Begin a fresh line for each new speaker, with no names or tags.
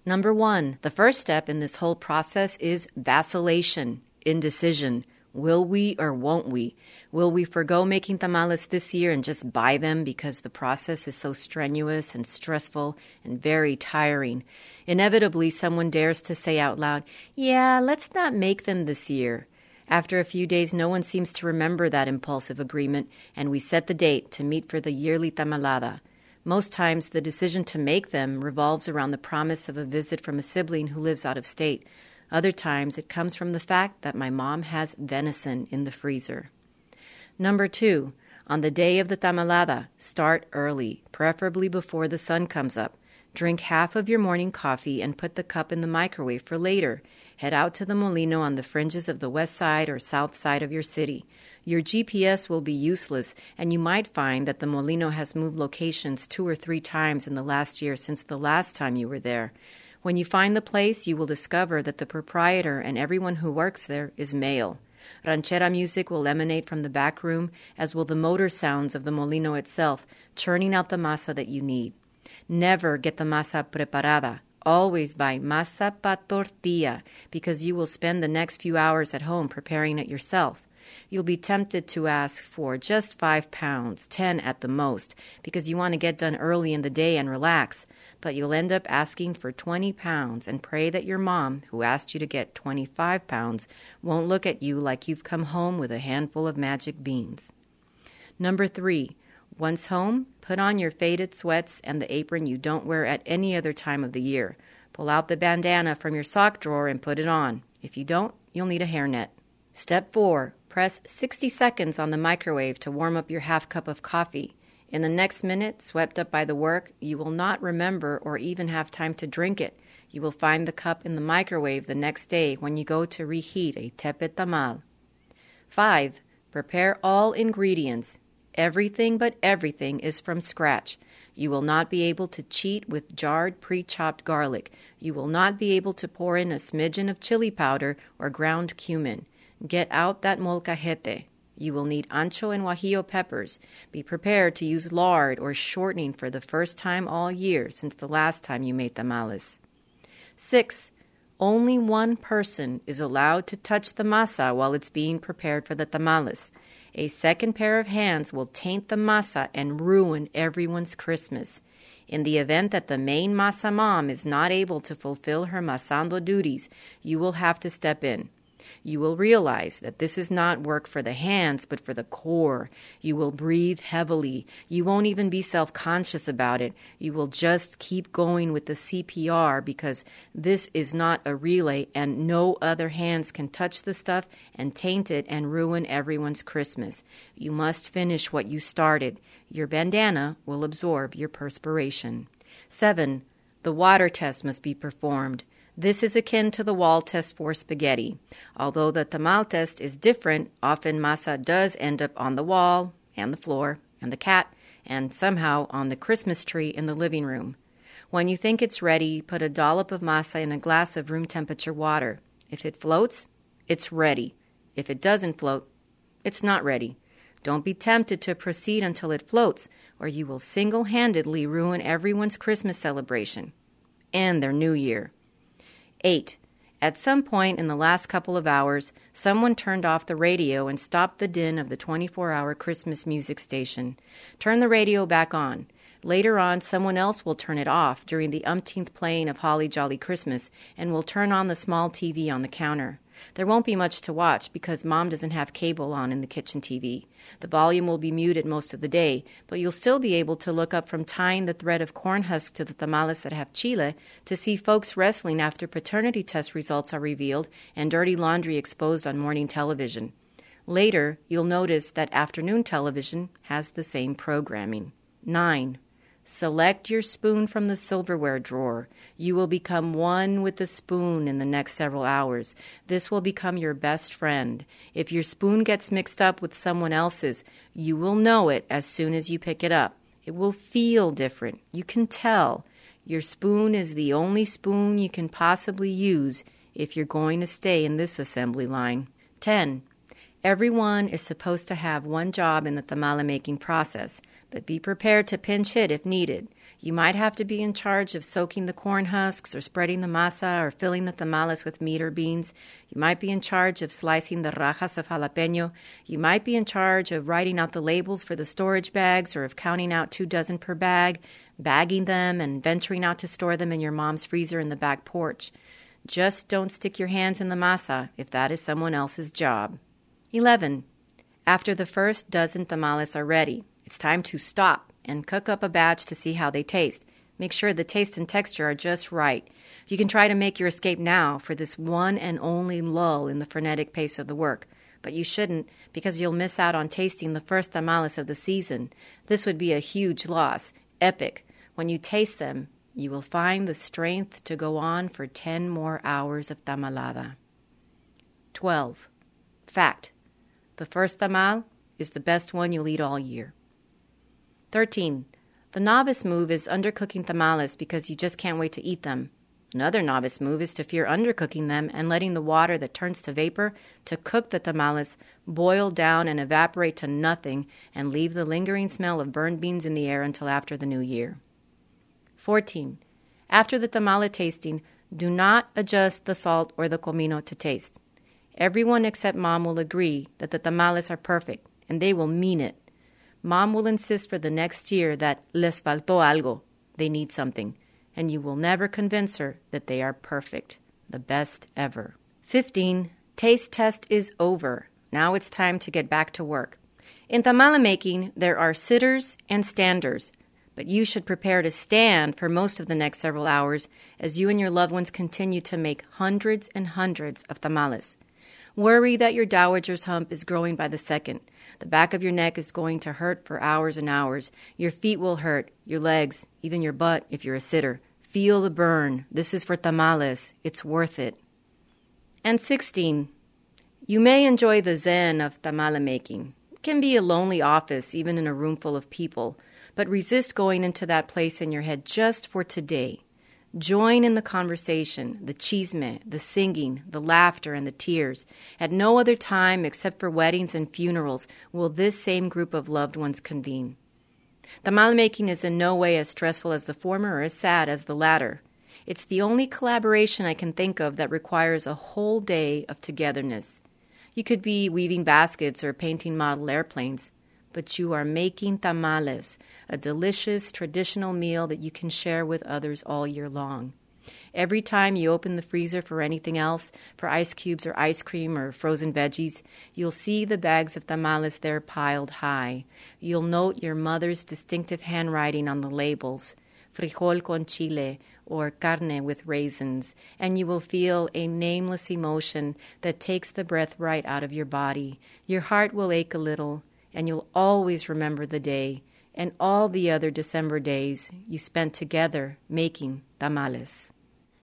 Number 1, the first step in this whole process is vacillation, indecision. Will we or won't we? Will we forgo making tamales this year and just buy them because the process is so strenuous and stressful and very tiring? Inevitably, someone dares to say out loud, "Yeah, let's not make them this year." After a few days, no one seems to remember that impulsive agreement, and we set the date to meet for the yearly tamalada. Most times, the decision to make them revolves around the promise of a visit from a sibling who lives out of state. Other times, it comes from the fact that my mom has venison in the freezer. Number 2, on the day of the tamalada, start early, preferably before the sun comes up. Drink half of your morning coffee and put the cup in the microwave for later. Head out to the molino on the fringes of the west side or south side of your city. Your GPS will be useless, and you might find that the molino has moved locations 2 or 3 times in the last year since the last time you were there. When you find the place, you will discover that the proprietor and everyone who works there is male. Ranchera music will emanate from the back room, as will the motor sounds of the molino itself, churning out the masa that you need. Never get the masa preparada. Always buy masa pa tortilla, because you will spend the next few hours at home preparing it yourself. You'll be tempted to ask for just 5 pounds, 10 at the most, because you want to get done early in the day and relax. But you'll end up asking for 20 pounds and pray that your mom, who asked you to get 25 pounds, won't look at you like you've come home with a handful of magic beans. Number 3, once home, put on your faded sweats and the apron you don't wear at any other time of the year. Pull out the bandana from your sock drawer and put it on. If you don't, you'll need a hairnet. Step 4, press 60 seconds on the microwave to warm up your half cup of coffee. In the next minute, swept up by the work, you will not remember or even have time to drink it. You will find the cup in the microwave the next day when you go to reheat a tepe tamal. 5, prepare all ingredients. Everything but everything is from scratch. You will not be able to cheat with jarred pre-chopped garlic. You will not be able to pour in a smidgen of chili powder or ground cumin. Get out that molcajete. You will need ancho and guajillo peppers. Be prepared to use lard or shortening for the first time all year since the last time you made tamales. 6, only one person is allowed to touch the masa while it's being prepared for the tamales. A second pair of hands will taint the masa and ruin everyone's Christmas. In the event that the main masa mom is not able to fulfill her masando duties, you will have to step in. You will realize that this is not work for the hands, but for the core. You will breathe heavily. You won't even be self-conscious about it. You will just keep going with the CPR because this is not a relay and no other hands can touch the stuff and taint it and ruin everyone's Christmas. You must finish what you started. Your bandana will absorb your perspiration. 7, the water test must be performed. This is akin to the wall test for spaghetti. Although the tamal test is different, often masa does end up on the wall, and the floor, and the cat, and somehow on the Christmas tree in the living room. When you think it's ready, put a dollop of masa in a glass of room temperature water. If it floats, it's ready. If it doesn't float, it's not ready. Don't be tempted to proceed until it floats, or you will single-handedly ruin everyone's Christmas celebration and their New Year. 8, at some point in the last couple of hours, someone turned off the radio and stopped the din of the 24-hour Christmas music station. Turn the radio back on. Later on, someone else will turn it off during the umpteenth playing of Holly Jolly Christmas and will turn on the small TV on the counter. There won't be much to watch because Mom doesn't have cable on in the kitchen TV. The volume will be muted most of the day, but you'll still be able to look up from tying the thread of corn husk to the tamales that have chile to see folks wrestling after paternity test results are revealed and dirty laundry exposed on morning television. Later, you'll notice that afternoon television has the same programming. 9, select your spoon from the silverware drawer. You will become one with the spoon in the next several hours. This will become your best friend. If your spoon gets mixed up with someone else's, you will know it as soon as you pick it up. It will feel different. You can tell. Your spoon is the only spoon you can possibly use if you're going to stay in this assembly line. 10, everyone is supposed to have one job in the tamale making process, but be prepared to pinch hit if needed. You might have to be in charge of soaking the corn husks or spreading the masa or filling the tamales with meat or beans. You might be in charge of slicing the rajas of jalapeno. You might be in charge of writing out the labels for the storage bags or of counting out 24 per bag, bagging them, and venturing out to store them in your mom's freezer in the back porch. Just don't stick your hands in the masa if that is someone else's job. 11. After the first dozen tamales are ready, it's time to stop and cook up a batch to see how they taste. Make sure the taste and texture are just right. You can try to make your escape now for this one and only lull in the frenetic pace of the work. But you shouldn't, because you'll miss out on tasting the first tamales of the season. This would be a huge loss. Epic. When you taste them, you will find the strength to go on for 10 more hours of tamalada. 12. Fact. The first tamal is the best one you'll eat all year. 13. The novice move is undercooking tamales because you just can't wait to eat them. Another novice move is to fear undercooking them and letting the water that turns to vapor to cook the tamales boil down and evaporate to nothing and leave the lingering smell of burned beans in the air until after the new year. 14. After the tamale tasting, do not adjust the salt or the comino to taste. Everyone except Mom will agree that the tamales are perfect, and they will mean it. Mom will insist for the next year that les faltó algo, they need something, and you will never convince her that they are perfect, the best ever. 15. Taste test is over. Now it's time to get back to work. In tamale making, there are sitters and standers, but you should prepare to stand for most of the next several hours as you and your loved ones continue to make hundreds and hundreds of tamales. Worry that your dowager's hump is growing by the second. The back of your neck is going to hurt for hours and hours. Your feet will hurt, your legs, even your butt if you're a sitter. Feel the burn. This is for tamales. It's worth it. And 16. You may enjoy the zen of tamale making. It can be a lonely office, even in a room full of people, but resist going into that place in your head just for today. Join in the conversation, the chisme, the singing, the laughter, and the tears. At no other time except for weddings and funerals will this same group of loved ones convene. Tamale making is in no way as stressful as the former or as sad as the latter. It's the only collaboration I can think of that requires a whole day of togetherness. You could be weaving baskets or painting model airplanes, but you are making tamales, a delicious traditional meal that you can share with others all year long. Every time you open the freezer for anything else, for ice cubes or ice cream or frozen veggies, you'll see the bags of tamales there piled high. You'll note your mother's distinctive handwriting on the labels, frijol con chile or carne with raisins, and you will feel a nameless emotion that takes the breath right out of your body. Your heart will ache a little, and you'll always remember the day and all the other December days you spent together making tamales.